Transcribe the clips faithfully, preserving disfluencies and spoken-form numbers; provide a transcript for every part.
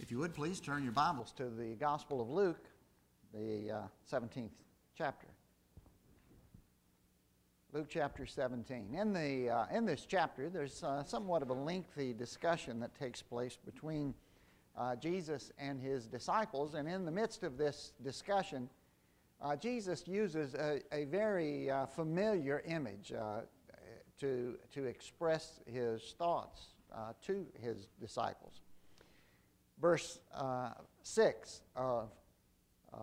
If you would please turn your Bibles to the Gospel of Luke, the uh, seventeenth chapter. Luke chapter seventeen. In, the, uh, in this chapter, there's uh, somewhat of a lengthy discussion that takes place between uh, Jesus and his disciples. And in the midst of this discussion, uh, Jesus uses a, a very uh, familiar image uh, to, to express his thoughts uh, to his disciples. Verse uh, six of uh,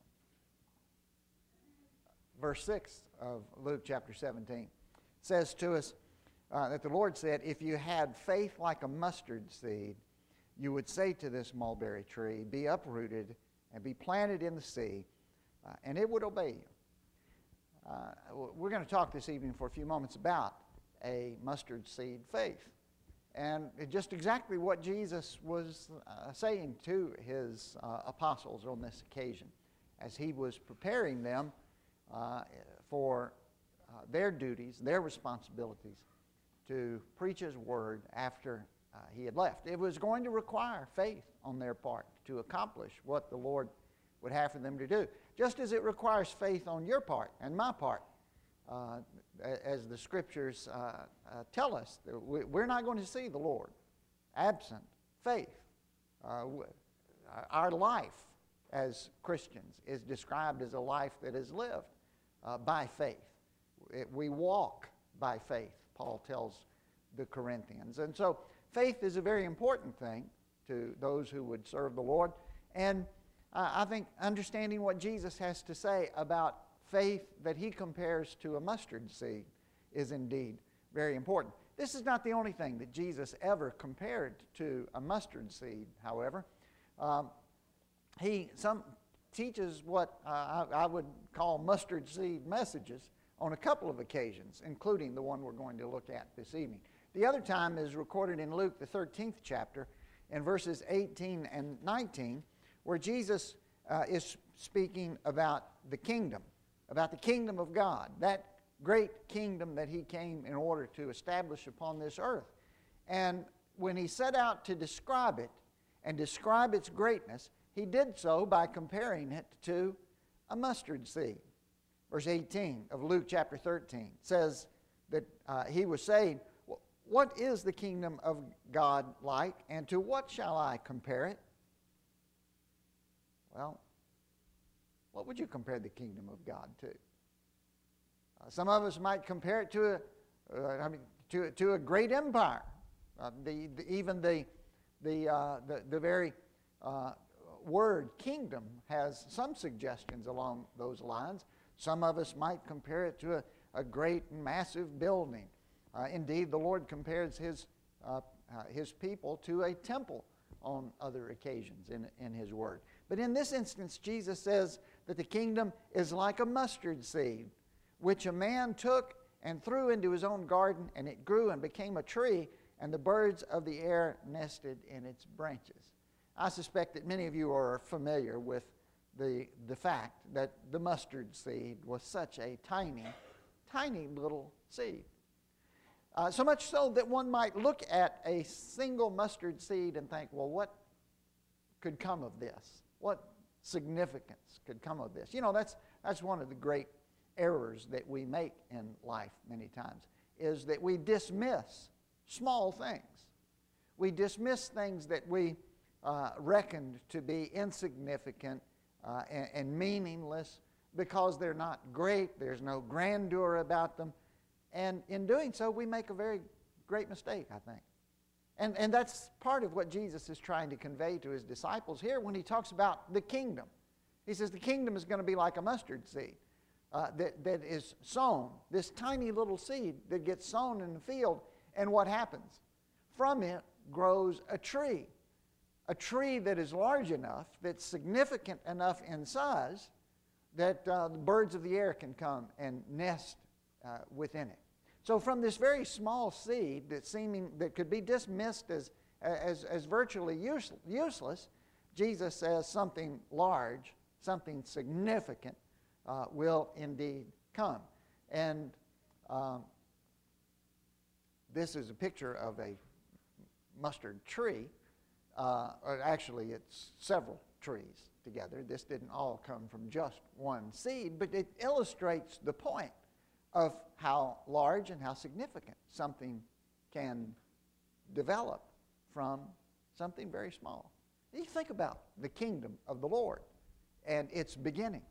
verse six of Luke chapter seventeen says to us uh, that the Lord said, "If you had faith like a mustard seed, you would say to this mulberry tree, 'Be uprooted and be planted in the sea,' uh, and it would obey you." Uh, we're going to talk this evening for a few moments about a mustard seed faith. And just exactly what Jesus was uh, saying to his uh, apostles on this occasion as he was preparing them uh, for uh, their duties, their responsibilities to preach his word after uh, he had left. It was going to require faith on their part to accomplish what the Lord would have for them to do, just as it requires faith on your part and my part. Uh, as the Scriptures uh, uh, tell us, we're not going to see the Lord absent faith. Uh, our life as Christians is described as a life that is lived uh, by faith. It, we walk by faith, Paul tells the Corinthians. And so faith is a very important thing to those who would serve the Lord. And uh, I think understanding what Jesus has to say about faith that he compares to a mustard seed is indeed very important. This is not the only thing that Jesus ever compared to a mustard seed, however. Um, he some teaches what uh, I, I would call mustard seed messages on a couple of occasions, including the one we're going to look at this evening. The other time is recorded in Luke, the thirteenth chapter, in verses eighteen and nineteen, where Jesus uh, is speaking about the kingdom. About the kingdom of God, that great kingdom that he came in order to establish upon this earth. And when he set out to describe it and describe its greatness, he did so by comparing it to a mustard seed. Verse eighteen of Luke chapter thirteen says that uh, he was saying, "What is the kingdom of God like, and to what shall I compare it?" Well, what would you compare the kingdom of God to? Uh, some of us might compare it to a, uh, I mean, to, to a great empire. Uh, the, the, even the, the, uh, the, the very uh, word kingdom has some suggestions along those lines. Some of us might compare it to a, a great and massive building. Uh, indeed, the Lord compares his, uh, uh, his people to a temple on other occasions in, in his word. But in this instance, Jesus says that the kingdom is like a mustard seed, which a man took and threw into his own garden, and it grew and became a tree, and the birds of the air nested in its branches. I suspect that many of you are familiar with the, the fact that the mustard seed was such a tiny, tiny little seed. Uh, so much so that one might look at a single mustard seed and think, well, what could come of this? What significance could come of this? You know, that's, that's one of the great errors that we make in life many times, is that we dismiss small things. We dismiss things that we uh, reckoned to be insignificant uh, and, and meaningless because they're not great, there's no grandeur about them. And in doing so, we make a very great mistake, I think. And, and that's part of what Jesus is trying to convey to his disciples here when he talks about the kingdom. He says the kingdom is going to be like a mustard seed uh, that, that is sown, this tiny little seed that gets sown in the field. And what happens? From it grows a tree, a tree that is large enough, that's significant enough in size, that uh, the birds of the air can come and nest uh, within it. So from this very small seed that seeming that could be dismissed as as, as virtually use, useless, Jesus says something large, something significant uh, will indeed come. And um, this is a picture of a mustard tree. uh, or actually it's several trees together. This didn't all come from just one seed, but it illustrates the point of how large and how significant something can develop from something very small. You think about the kingdom of the Lord and its beginnings.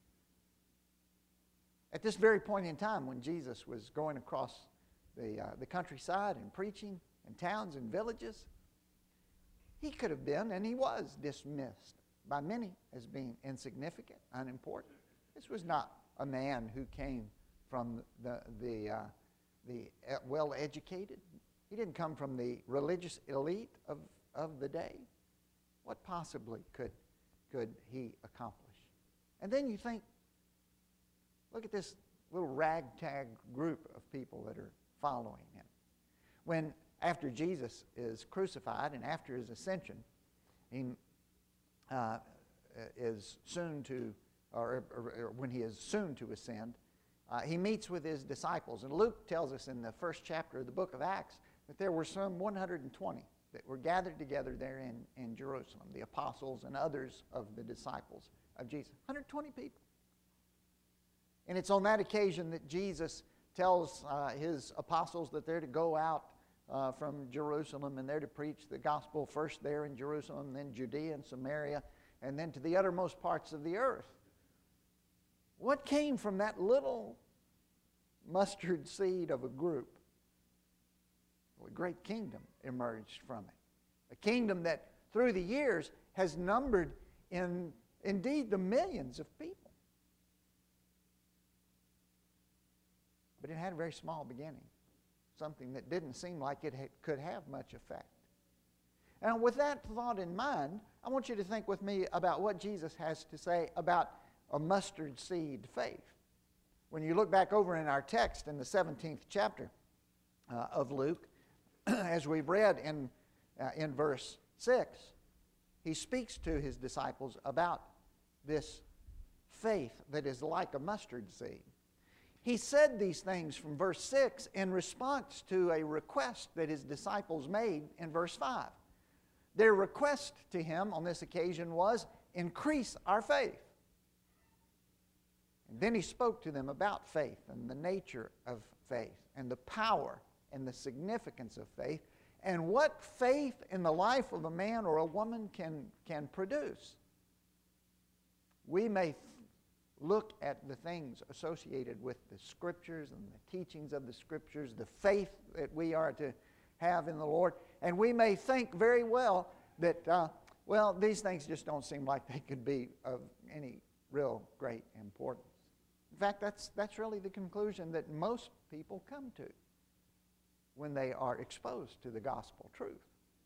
At this very point in time when Jesus was going across the, uh, the countryside and preaching in towns and villages, he could have been, and he was, dismissed by many as being insignificant, unimportant. This was not a man who came from the, the, uh, the well-educated. He didn't come from the religious elite of, of the day. What possibly could, could he accomplish? And then you think, look at this little ragtag group of people that are following him. When after Jesus is crucified and after his ascension, he uh, is soon to, or, or, or when he is soon to ascend, uh, he meets with his disciples. And Luke tells us in the first chapter of the book of Acts that there were some one hundred twenty that were gathered together there in, in Jerusalem, the apostles and others of the disciples of Jesus. one hundred twenty people. And it's on that occasion that Jesus tells uh, his apostles that they're to go out uh, from Jerusalem and they're to preach the gospel first there in Jerusalem, then Judea and Samaria, and then to the uttermost parts of the earth. What came from that little mustard seed of a group? Well, a great kingdom emerged from it. A kingdom that through the years has numbered in indeed the millions of people. But it had a very small beginning, something that didn't seem like it ha- could have much effect. And with that thought in mind, I want you to think with me about what Jesus has to say about a mustard seed faith. When you look back over in our text in the seventeenth chapter uh, of Luke, as we've read in, uh, in verse six, he speaks to his disciples about this faith that is like a mustard seed. He said these things from verse six in response to a request that his disciples made in verse five. Their request to him on this occasion was, increase our faith. And then he spoke to them about faith and the nature of faith and the power and the significance of faith and what faith in the life of a man or a woman can, can produce. We may look at the things associated with the Scriptures and the teachings of the Scriptures, the faith that we are to have in the Lord, and we may think very well that, uh, well, these things just don't seem like they could be of any real great importance. In fact, that's, that's really the conclusion that most people come to when they are exposed to the gospel truth.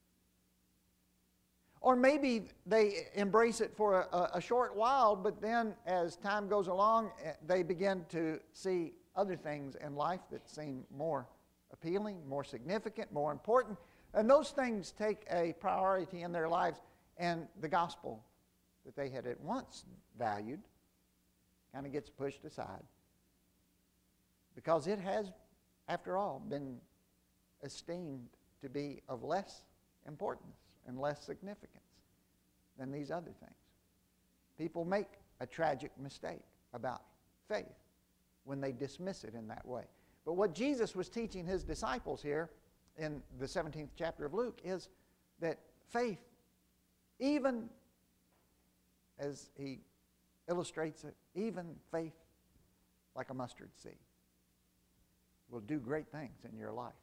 Or maybe they embrace it for a, a short while, but then as time goes along, they begin to see other things in life that seem more appealing, more significant, more important. And those things take a priority in their lives, and the gospel that they had at once valued kind of gets pushed aside. Because it has, after all, been esteemed to be of less importance and less significance than these other things. People make a tragic mistake about faith when they dismiss it in that way. But what Jesus was teaching his disciples here in the seventeenth chapter of Luke is that faith, even as he illustrates it, even faith like a mustard seed, will do great things in your life.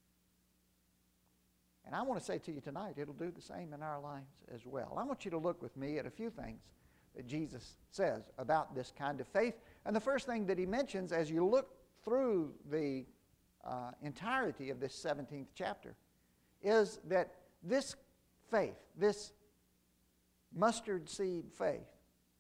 And I want to say to you tonight, it'll do the same in our lives as well. I want you to look with me at a few things that Jesus says about this kind of faith. And the first thing that he mentions as you look through the uh, entirety of this seventeenth chapter is that this faith, this mustard seed faith,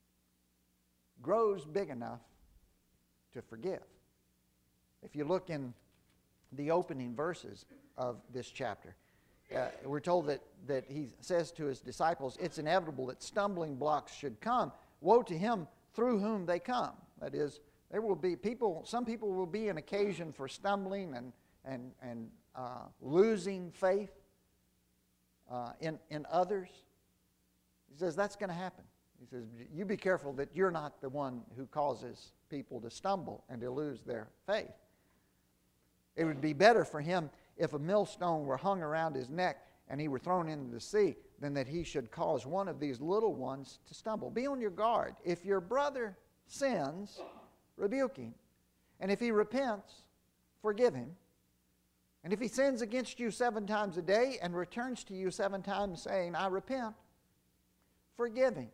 grows big enough to forgive. If you look in the opening verses of this chapter, Uh, we're told that, that he says to his disciples, it's inevitable that stumbling blocks should come. Woe to him through whom they come. That is, there will be people, some people will be an occasion for stumbling and, and, and uh, losing faith. uh, in, in others, he says that's going to happen. He says, you be careful that you're not the one who causes people to stumble and to lose their faith. It would be better for him if a millstone were hung around his neck and he were thrown into the sea than that he should cause one of these little ones to stumble. Be on your guard. If your brother sins, rebuke him. And if he repents, forgive him. And if he sins against you seven times a day and returns to you seven times saying, I repent, forgive him.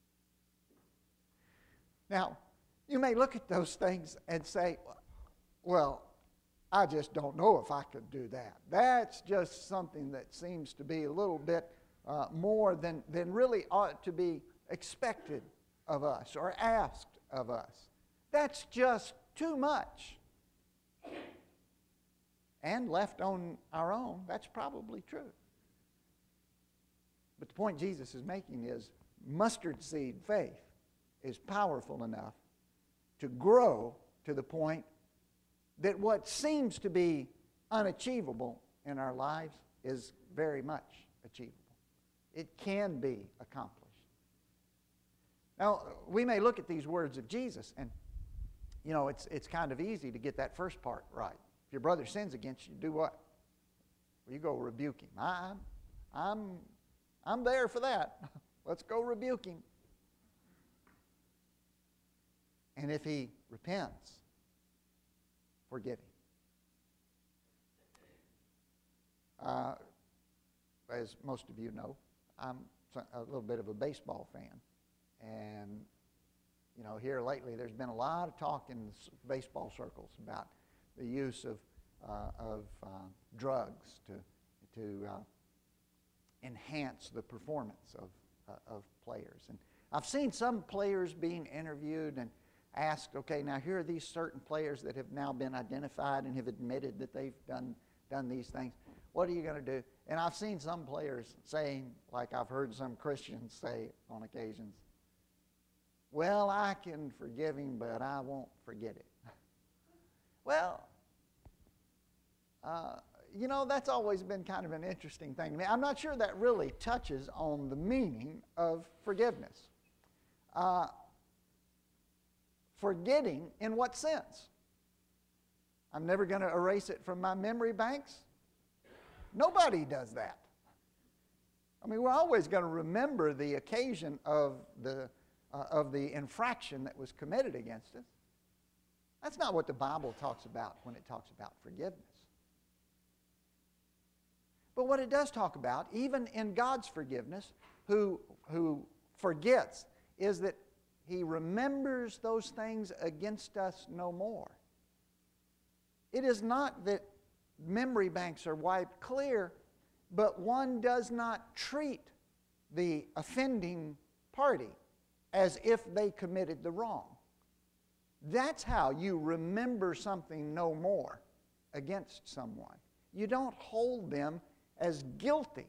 Now, you may look at those things and say, well, I just don't know if I could do that. That's just something that seems to be a little bit uh, more than, than really ought to be expected of us or asked of us. That's just too much. And left on our own, that's probably true. But the point Jesus is making is mustard seed faith is powerful enough to grow to the point that what seems to be unachievable in our lives is very much achievable. It can be accomplished. Now, we may look at these words of Jesus, and, you know, it's, it's kind of easy to get that first part right. If your brother sins against you, do what? Well, you go rebuke him. I, I'm, I'm there for that. Let's go rebuke him. And if he repents, forgive him. Uh, as most of you know, I'm a little bit of a baseball fan. And, you know, here lately there's been a lot of talk in baseball circles about the use of, uh, of uh, drugs to, to uh, enhance the performance of, uh, of players. And I've seen some players being interviewed and asked, okay, now here are these certain players that have now been identified and have admitted that they've done, done these things. What are you going to do? And I've seen some players saying, like I've heard some Christians say on occasions, well, I can forgive him, but I won't forget it. Well, uh, you know, that's always been kind of an interesting thing to me. I'm not sure that really touches on the meaning of forgiveness. Uh, forgetting in what sense? I'm never going to erase it from my memory banks? Nobody does that. I mean, we're always going to remember the occasion of the, uh, of the infraction that was committed against us. That's not what the Bible talks about when it talks about forgiveness. But what it does talk about, even in God's forgiveness, who, who forgets, is that He remembers those things against us no more. It is not that memory banks are wiped clear, but one does not treat the offending party as if they committed the wrong. That's how you remember something no more against someone. You don't hold them as guilty.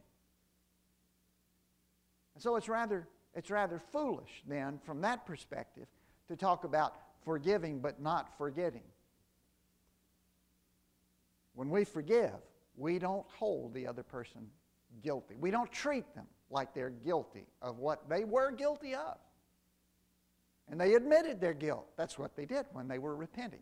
And so it's rather, it's rather foolish then, from that perspective, to talk about forgiving but not forgetting. When we forgive, we don't hold the other person guilty. We don't treat them like they're guilty of what they were guilty of. And they admitted their guilt. That's what they did when they were repenting.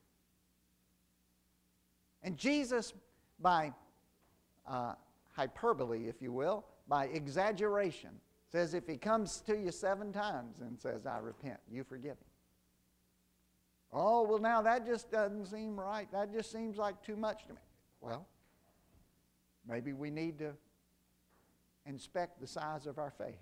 And Jesus, by uh, hyperbole, if you will, by exaggeration, says if he comes to you seven times and says, I repent, you forgive him. Oh, well, now that just doesn't seem right. That just seems like too much to me. Well, maybe we need to inspect the size of our faith.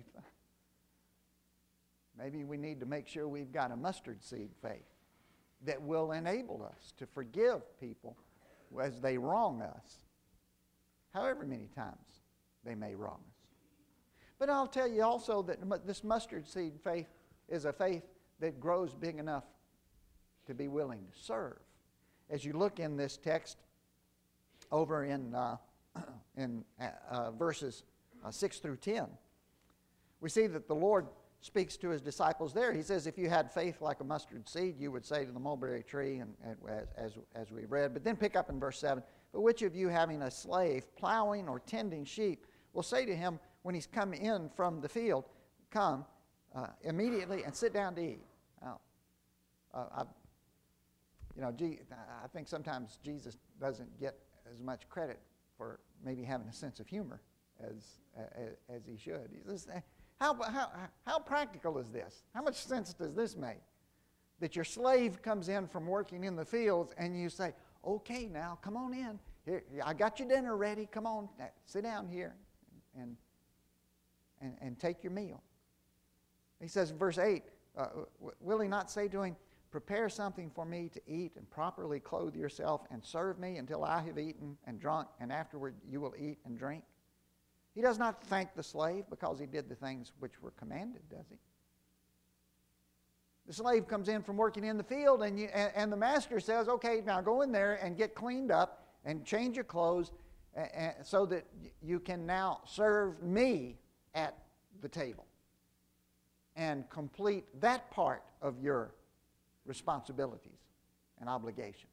Maybe we need to make sure we've got a mustard seed faith that will enable us to forgive people as they wrong us, however many times they may wrong us. But I'll tell you also that this mustard seed faith is a faith that grows big enough to be willing to serve. As you look in this text over in, uh, in uh, verses uh, six through ten, we see that the Lord speaks to his disciples there. He says, if you had faith like a mustard seed, you would say to the mulberry tree, and, and as, as, as we read. But then pick up in verse seven, but which of you having a slave plowing or tending sheep will say to him when he's come in from the field, come uh, immediately and sit down to eat. Now, uh, I, you know, I think sometimes Jesus doesn't get as much credit for maybe having a sense of humor as, as, as he should. He says, how, how, how practical is this? How much sense does this make? That your slave comes in from working in the fields and you say, okay, now come on in. Here, I got your dinner ready. Come on, sit down here and, and, and take your meal. He says in verse eight, uh, will he not say to him, prepare something for me to eat and properly clothe yourself and serve me until I have eaten and drunk, and afterward you will eat and drink? He does not thank the slave because he did the things which were commanded, does he? The slave comes in from working in the field, and, you, and, and the master says, okay, now go in there and get cleaned up and change your clothes uh, uh, so that you can now serve me at the table and complete that part of your responsibilities and obligations.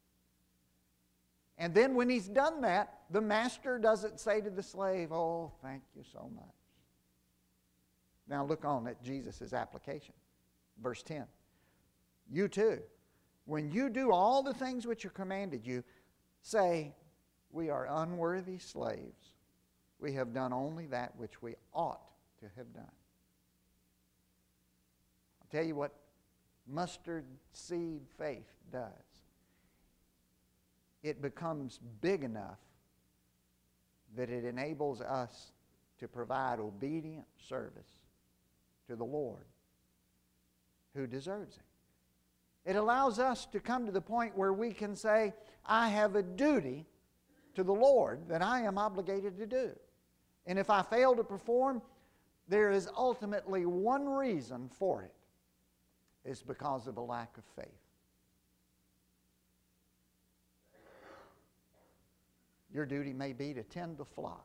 And then when he's done that, the master doesn't say to the slave, oh, thank you so much. Now look on at Jesus' application. Verse ten. You too, when you do all the things which are commanded you, say, we are unworthy slaves. We have done only that which we ought to have done. I'll tell you what mustard seed faith does. It becomes big enough that it enables us to provide obedient service to the Lord who deserves it. It allows us to come to the point where we can say, I have a duty to the Lord that I am obligated to do. And if I fail to perform, there is ultimately one reason for it. It's because of a lack of faith. Your duty may be to tend the flock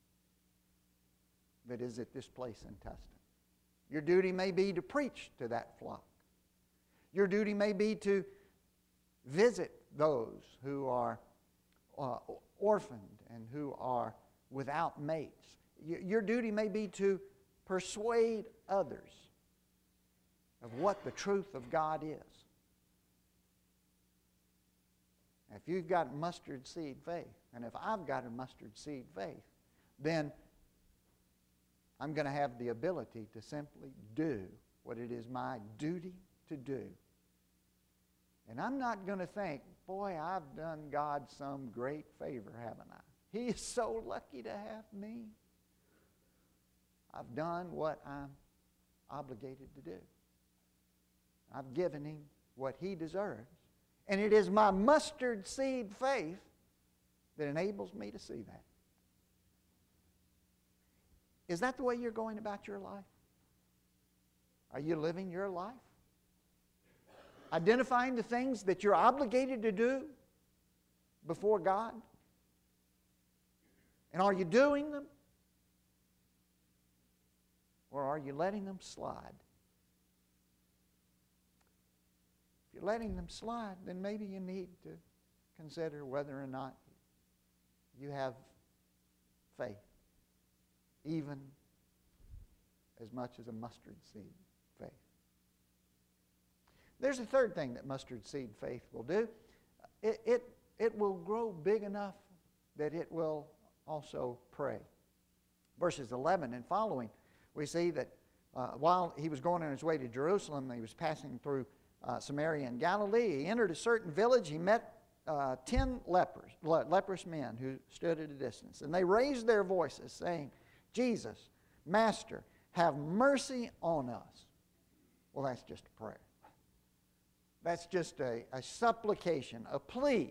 that is at this place in Tustin. Your duty may be to preach to that flock. Your duty may be to visit those who are uh, orphaned and who are without mates. Your duty may be to persuade others of what the truth of God is. If you've got mustard seed faith, and if I've got a mustard seed faith, then I'm going to have the ability to simply do what it is my duty to do. And I'm not going to think, boy, I've done God some great favor, haven't I? He is so lucky to have me. I've done what I'm obligated to do. I've given him what he deserves. And it is my mustard seed faith that enables me to see that. Is that the way you're going about your life? Are you living your life? Identifying the things that you're obligated to do before God? And are you doing them? Or are you letting them slide? If you're letting them slide, then maybe you need to consider whether or not you have faith, even as much as a mustard seed faith. There's a third thing that mustard seed faith will do. It, it, it will grow big enough that it will also pray. Verses eleven and following, we see that uh, while he was going on his way to Jerusalem, he was passing through uh, Samaria and Galilee. He entered a certain village. He met uh, ten lepers, le- leprous men who stood at a distance. And they raised their voices, saying, Jesus, Master, have mercy on us. Well, that's just a prayer. That's just a, a supplication, a plea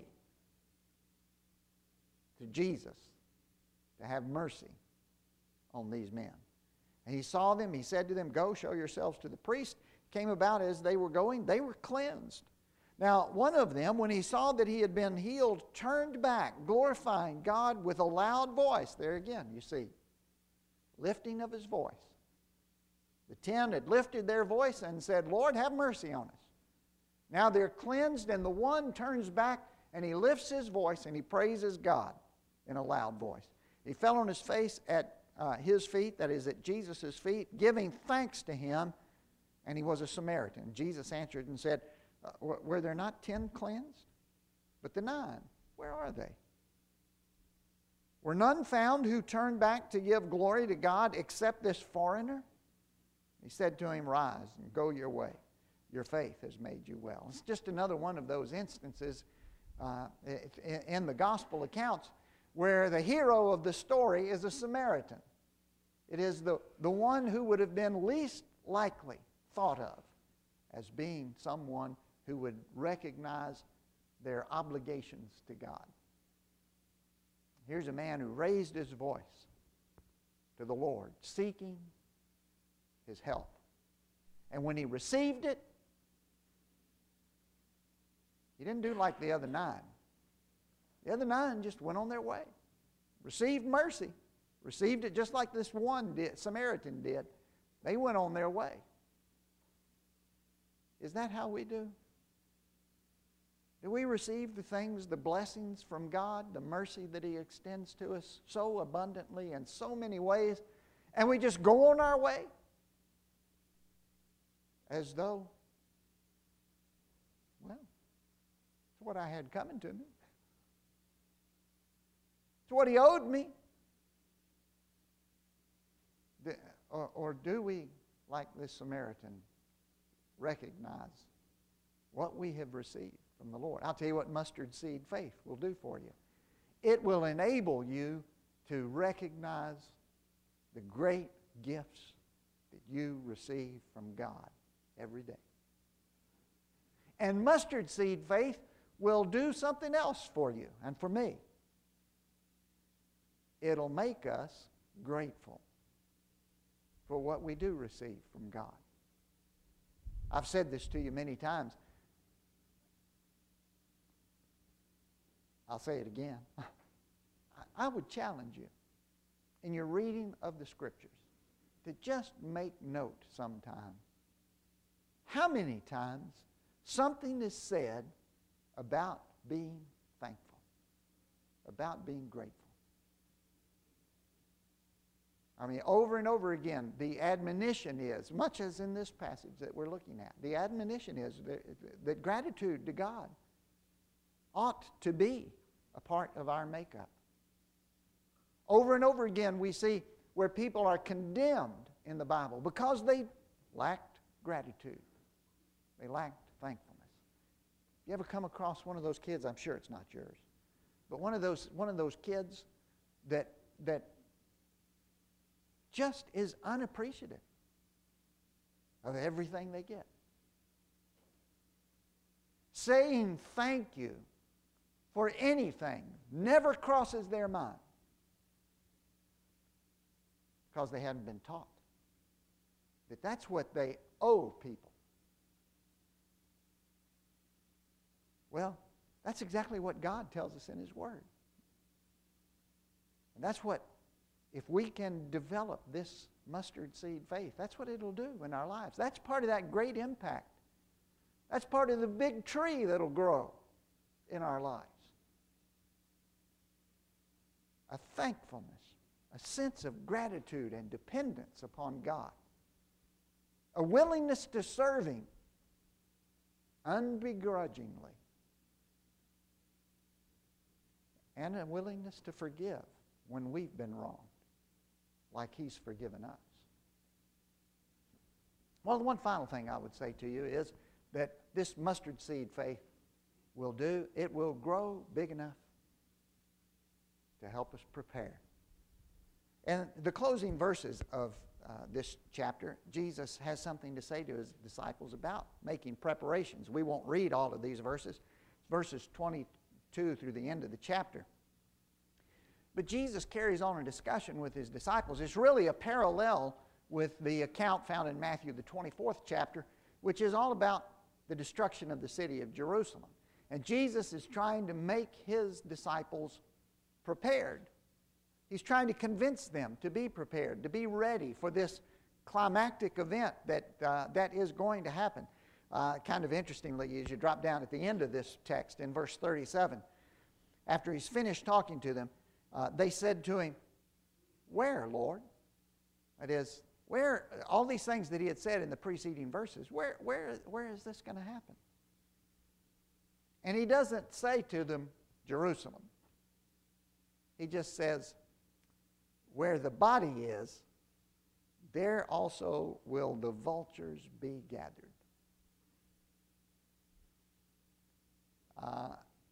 to Jesus to have mercy on these men. And he saw them, he said to them, go show yourselves to the priest. Came about as they were going, they were cleansed. Now, one of them, when he saw that he had been healed, turned back, glorifying God with a loud voice. There again, you see, lifting of his voice. The ten had lifted their voice and said, Lord, have mercy on us. Now they're cleansed, and the one turns back and he lifts his voice and he praises God in a loud voice. He fell on his face at uh, his feet, that is, at Jesus' feet, giving thanks to him, and he was a Samaritan. Jesus answered and said, uh, were there not ten cleansed? But the nine, where are they? Were none found who turned back to give glory to God except this foreigner? He said to him, rise and go your way. Your faith has made you well. It's just another one of those instances uh, in the gospel accounts where the hero of the story is a Samaritan. It is the, the one who would have been least likely thought of as being someone who would recognize their obligations to God. Here's a man who raised his voice to the Lord, seeking his help. And when he received it, he didn't do like the other nine. The other nine just went on their way, received mercy, received it just like this one did, Samaritan did. They went on their way. Is that how we do? Do we receive the things, the blessings from God, the mercy that He extends to us so abundantly in so many ways, and we just go on our way as though, well, it's what I had coming to me. It's what He owed me. The, or, or do we, like this Samaritan, recognize what we have received from the Lord? I'll tell you what mustard seed faith will do for you. It will enable you to recognize the great gifts that you receive from God every day. And mustard seed faith will do something else for you and for me. It'll make us grateful for what we do receive from God. I've said this to you many times. I'll say it again. I would challenge you in your reading of the Scriptures to just make note sometime how many times something is said about being thankful, about being grateful. I mean, over and over again, the admonition is, much as in this passage that we're looking at, the admonition is that, that gratitude to God ought to be a part of our makeup. Over and over again, we see where people are condemned in the Bible because they lacked gratitude. They lacked thankfulness. You ever come across one of those kids? I'm sure it's not yours, but one of those one of those kids that that just is unappreciative of everything they get. Saying thank you for anything never crosses their mind because they hadn't been taught that that's what they owe people. Well, that's exactly what God tells us in His Word. And that's what, if we can develop this mustard seed faith, that's what it'll do in our lives. That's part of that great impact. That's part of the big tree that'll grow in our lives. A thankfulness, a sense of gratitude and dependence upon God. A willingness to serve Him unbegrudgingly. And a willingness to forgive when we've been wronged, like He's forgiven us. Well, the one final thing I would say to you is that this mustard seed faith will do, it will grow big enough to help us prepare. And the closing verses of uh, this chapter, Jesus has something to say to His disciples about making preparations. We won't read all of these verses. Verses twenty-two through the end of the chapter. But Jesus carries on a discussion with His disciples. It's really a parallel with the account found in Matthew, the twenty-fourth chapter, which is all about the destruction of the city of Jerusalem. And Jesus is trying to make His disciples prepared. He's trying to convince them to be prepared, to be ready for this climactic event that, uh, that is going to happen. Uh, kind of interestingly, as you drop down at the end of this text in verse thirty-seven, after He's finished talking to them, uh, they said to Him, where, Lord? That is, where, all these things that he had said in the preceding verses, where, where, where is this going to happen? And he doesn't say to them, Jerusalem. He just says, where the body is, there also will the vultures be gathered. Uh,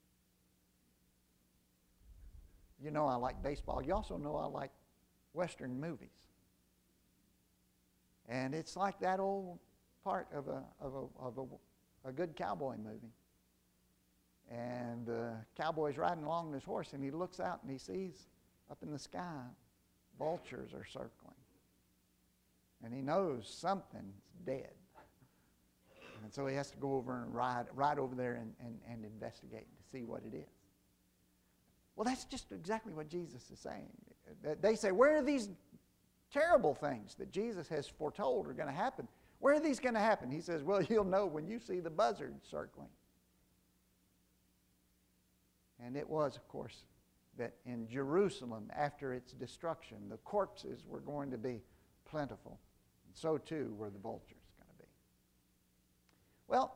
you know I like baseball. You also know I like Western movies. And it's like that old part of a, of a, of a, a good cowboy movie. And the cowboy's riding along this horse, and he looks out and he sees up in the sky vultures are circling. And he knows something's dead. And so he has to go over and ride, ride over there and, and, and investigate to see what it is. Well, that's just exactly what Jesus is saying. They say, where are these terrible things that Jesus has foretold are going to happen? Where are these going to happen? He says, well, you'll know when you see the buzzards circling. And it was, of course, that in Jerusalem, after its destruction, the corpses were going to be plentiful. And so, too, were the vultures going to be. Well,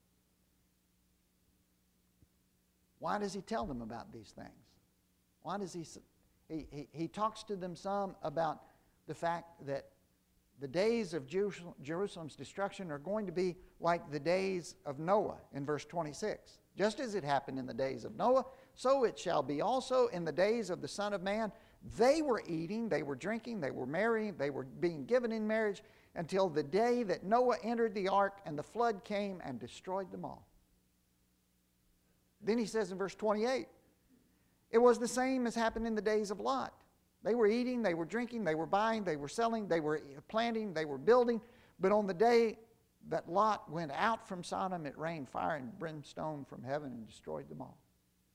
why does he tell them about these things? Why does he... He, he, he talks to them some about the fact that the days of Jerusalem, Jerusalem's destruction are going to be like the days of Noah in verse twenty-six. Just as it happened in the days of Noah, so it shall be also in the days of the Son of Man. They were eating, they were drinking, they were marrying, they were being given in marriage until the day that Noah entered the ark and the flood came and destroyed them all. Then he says in verse twenty-eight, it was the same as happened in the days of Lot. They were eating, they were drinking, they were buying, they were selling, they were planting, they were building. But on the day that Lot went out from Sodom, it rained fire and brimstone from heaven and destroyed them all.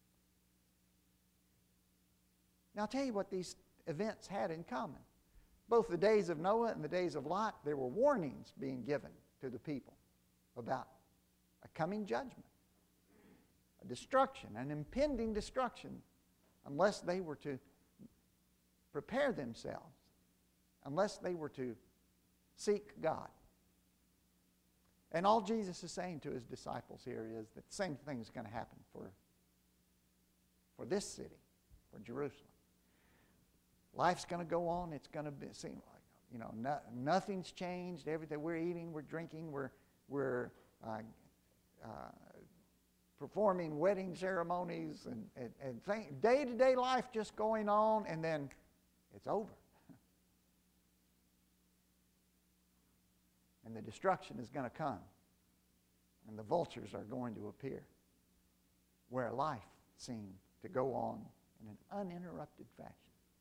Now I'll tell you what these events had in common. Both the days of Noah and the days of Lot, there were warnings being given to the people about a coming judgment, a destruction, an impending destruction, unless they were to prepare themselves, unless they were to seek God. And all Jesus is saying to his disciples here is that the same thing is going to happen for, for this city, for Jerusalem. Life's going to go on. It's going to be, seem like, you know, no, nothing's changed. Everything we're eating, we're drinking, we're, we're uh, uh, performing wedding ceremonies and, and, and thing, day-to-day life just going on, and then it's over. And the destruction is going to come. And the vultures are going to appear where life seemed to go on in an uninterrupted fashion.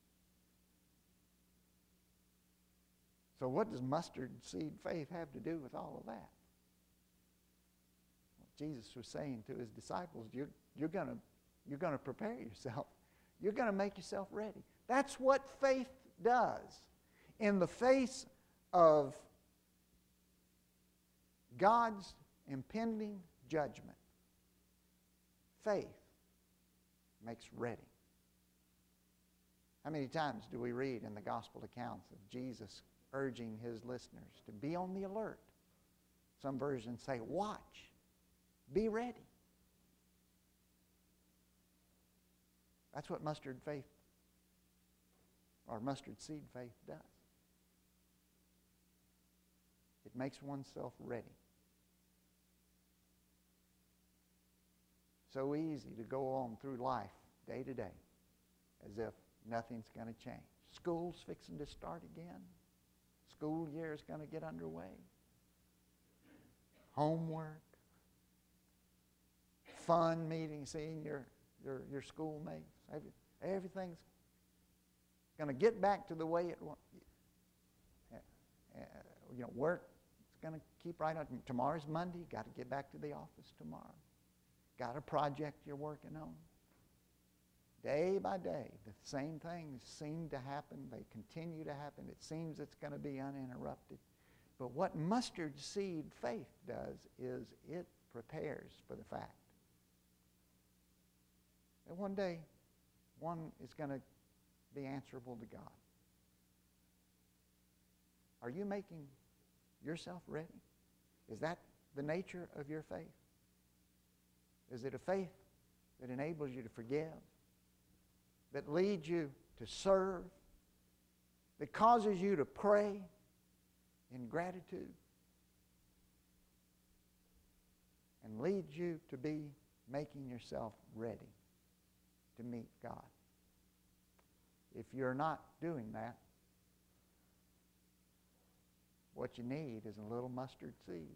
So what does mustard seed faith have to do with all of that? Well, Jesus was saying to his disciples, you're, you're going you're going to prepare yourself. You're going to make yourself ready. That's what faith does. In the face of God's impending judgment, faith makes ready. How many times do we read in the gospel accounts of Jesus urging his listeners to be on the alert? Some versions say, watch, be ready. That's what mustard faith or mustard seed faith does. It makes oneself ready. So easy to go on through life day to day as if nothing's going to change. School's fixing to start again. School year is going to get underway. Homework. Fun meetings, seeing your, your, your schoolmates. Every, everything's going to get back to the way it was. Uh, you know, work is going to keep right on. Tomorrow's Monday. Got to get back to the office tomorrow. Got a project you're working on. Day by day, the same things seem to happen. They continue to happen. It seems it's going to be uninterrupted. But what mustard seed faith does is it prepares for the fact that one day one is going to be answerable to God. Are you making yourself ready? Is that the nature of your faith? Is it a faith that enables you to forgive, that leads you to serve, that causes you to pray in gratitude, and leads you to be making yourself ready to meet God? If you're not doing that, what you need is a little mustard seed.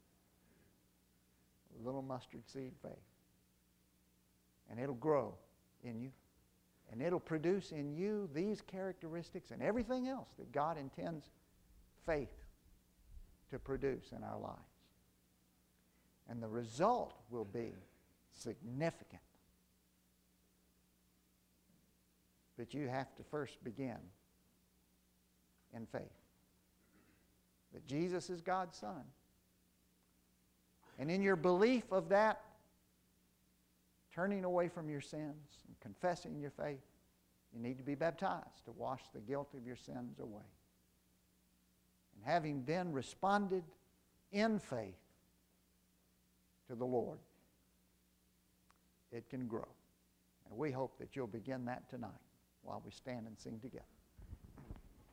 A little mustard seed faith. And it'll grow in you. And it'll produce in you these characteristics and everything else that God intends faith to produce in our lives. And the result will be significant. But you have to first begin in faith that Jesus is God's Son. And in your belief of that, turning away from your sins and confessing your faith, you need to be baptized to wash the guilt of your sins away. And having then responded in faith to the Lord, it can grow. And we hope that you'll begin that tonight while we stand and sing together.